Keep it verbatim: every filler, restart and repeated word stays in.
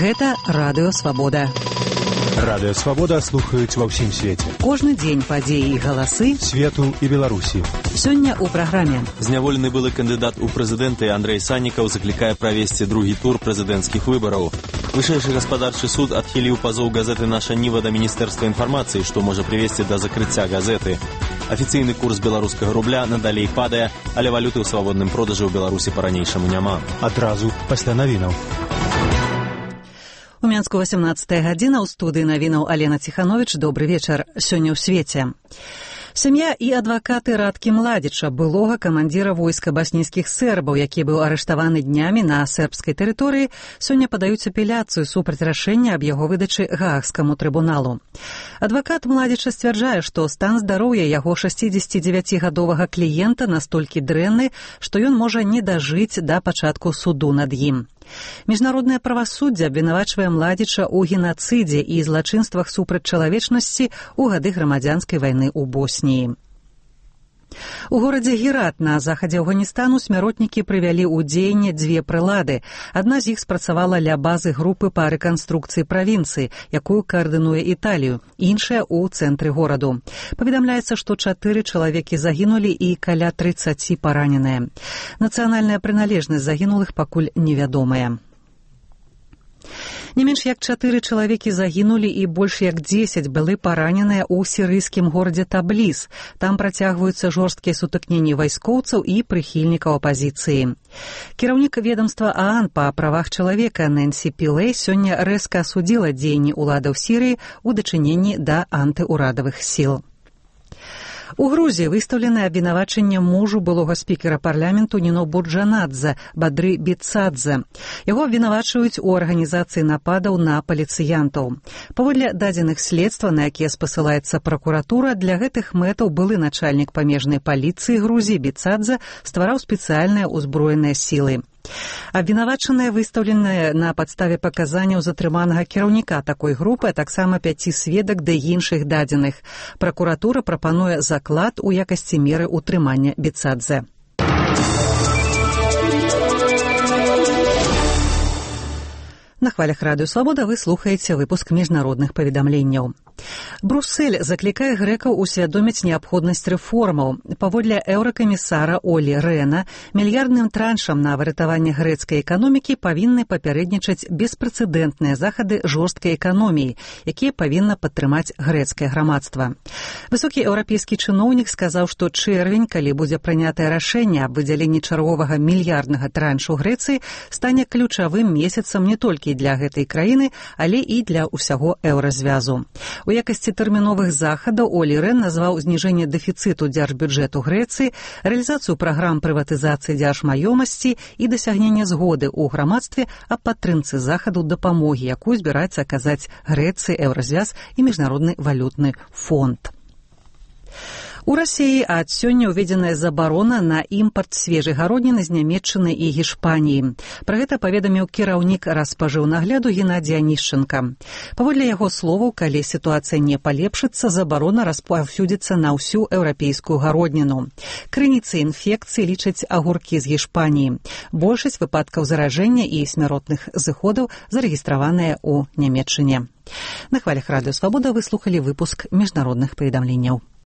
Гэта Радыё Свабода. Радыё Свабода слухаюць ва ўсім свеце. Кожны дзень падзеі і галасы свету і Беларусі. Сёння ў праграме. Зняволены былы кандыдат у прэзідэнты Андрэй Саннікаў заклікае правесці другі тур прэзідэнцкіх выбараў. Вышэйшы гаспадарчы суд адхіліў пазоў газеты «Наша Ніва» да Міністэрства інфармацыі, што можа прывесці да закрыцця газеты. Афіцыйны курс беларускага рубля надалей падае, але валюты ў свабодным продажы ў Беларусі па-ранейшаму няма. Адразу пасля навінаў. У Менску васямнаццатая гадзіна, ў студыі навінаў Алена Ціхановіч. Добры вечар. Сёння ў свеце. Сям'я і адвакаты Радкі Младзіча, былога камандзіра войска баснійскіх сербаў, які быў арыштаваны днямі на сербскай тэрыторыі, сёння падаюць апеляцыю супраць рашэння аб яго выдачы Гаагскаму трыбуналу. Адвакат Младзіча сцвярджае, што стан здароўя яго шасцідзесяцідзевяцігадовага кліента настолькі дрэнны, што ён можа не дажыць да пачатку суду над ім. Міжнароднае правасуддзе абвінавачвае Младзіча ў генацыдзе і злачынствах супраць чалавечнасці ў гады грамадзянскай вайны ў Боснії. У горадзе Герат на захадзе Афганістану смяротнікі прывялі ў дзеянне дзве прылады. Адна з іх спрацавала ля базы групы па рэканструкцыі правінцыі, якую каардынуе Італію, іншая ў цэнтры гораду. Паведамляецца, што чатыры чалавекі загінулі і каля трыццаці параненыя. Нацыянальная прыналежнасць загінулых пакуль невядомая. Не менш як чатыры чалавекі загінулі і больш як дзесяць былі параненыя ў сірыйскім горадзе Табліс. Там працягваюцца жорсткія сутыкненні вайскоўцаў і прыхільнікаў апазіцыі. Кіраўнік ведамства ААН па правах чалавека Нэнсі Пілэй сёння рэзка асудзіла дзеянні ўладаў Сірыі ў дачыненні да антыўрадавых сіл. У Грузіі выстаўленае абвінавачанне мужу былога спікера парламенту Ніно Бурджанадзе Бадры Біцадзе. Яго абвінавачваюць у арганізацыі нападаў на паліцыянтаў. Паводле дадзеных следства, на якія спасылаецца пракуратура, для гэтых мэтаў былы начальнік памежнай паліцыі Грузіі Біцадзе ствараў спецыяльныя ўзброеныя сілы. Абвінавачаныя выстаўленыя на падставе паказанняў затрыманага кіраўніка такой групы, а таксама пяці сведак да іншых дадзеных. Пракуратура прапануе заклад у якасці меры ўтрымання Біцадзе. На хвалях Радыё Свабода вы слухаеце выпуск міжнародных паведамленняў. Брюссель заклікае грэкаў усвядоміць неабходнасць рэформаў. Паводле еўракамісара Олі Рэна, мільярдным траншам на выратаванне грэцкай эканомікі павінны папярэднічаць беспрэцэдэнтныя захады жорсткай эканоміі, якія павінна падтрымаць грэцкае грамадства. Высокі еўрапейскі чыноўнік сказаў, што чэрвень, калі будзе прынятае рашэнне аб выдзяленні чарговага мільярднага траншу Грэцыі, стане ключавым месяцам не толькі для гэтай краіны, але і для ўсяго еўразвязу. У якасці тэрміновых захадаў Олі Рэн назваў зніжэнне дэфіцыту дзяржбюджэту Грэцыі, рэалізацыю праграм прыватызацыі дзяржмаёмасці і дасягнення згоды ў грамадстве аб падтрымцы захаду дапамогі, якую збіраецца аказаць Грэцыі, еўразвяз і міжнародны валютны фонд. У Расіі ад сёння ўведзеная забарона на імпарт свежай гародніны з Нямецчыны і Гішпаніі. Пра гэта паведаміў кіраўнік распажыўнагляду Геннадзій Анішченка. Паводле яго словаў, калі сітуацыя не палепшыцца, забарона распаўсюдзіцца на ўсю еўрапейскую гародніну. Крыніцай інфекцыі лічаць агуркі з Гішпаніі. Большасць выпадкаў заражэння і смяротных зыходаў зарэгістраваныя ў Нямецчыне. На хвалях Радыё Свабода вы слухалі выпуск міжнародных паведамленняў.